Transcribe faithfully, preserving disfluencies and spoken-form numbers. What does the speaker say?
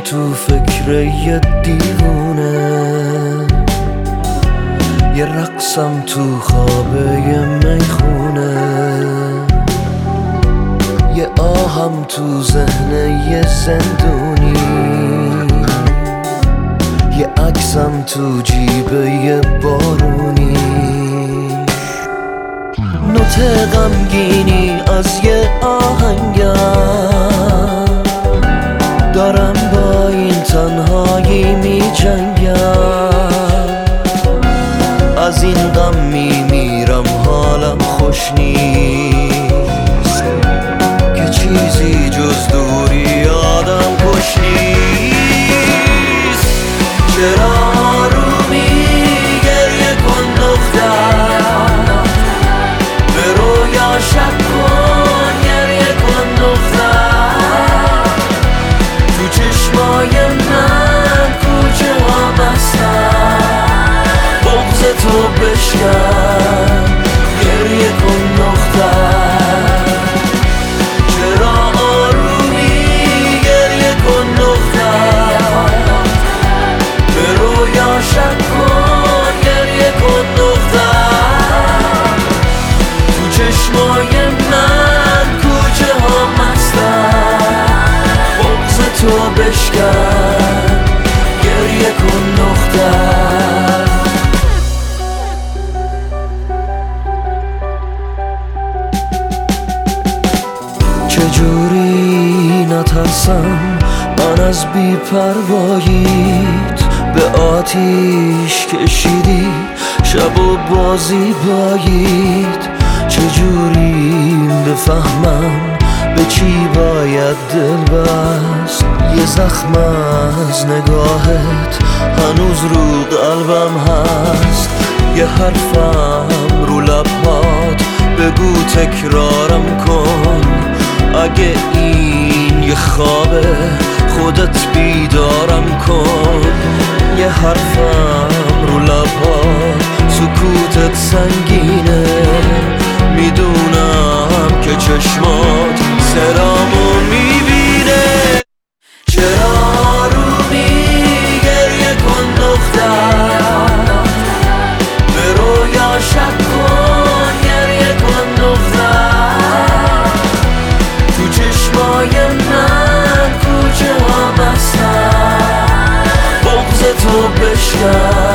تو فکر یه دیوونه، یه رقصم تو خوابه یه میخونه، یه آهم تو ذهن یه زندونی، یه عکسم تو جیب یه بارونی، نوت غمگینی از یه آهنگم، دارم با این تنهایی می جنگم، از این غم می میرم حالم خوش نیست، که چیزی جز دوری آدم کش نیست. چرا آرومی گریه کن دختر، به رویا شب کن گریه کن دختر، تو چشمای من کوچه ها مستن، بغض تو بشکن گریه کن دختر. چرا آرومی گریه کن دختر، به رویا شب کن گریه کن دختر، تو چشمای من کوچه ها مستن، بغض تو بشکن گریه کن دختر. چجوری نترسم من از بی‌پرواییت، به آتیش کشیدی شب و بازی بایید. چجوری بفهمم به چی باید دل بست، یه زخم از نگاهت هنوز رو قلبم هست، یه حرفم رو لبات بگو تکرارم کن، اگه این یه خوابه خودت بیدارم کن، یه حرفم رو لبات سکوتت سنگینه، میدونم که چشمات سرامو میبینه. چرا آرومی گریه کن دختر، به رویا شب کن گریه کن دختر، تو چشمای من کوچه ها مستن، بغض تو بشکن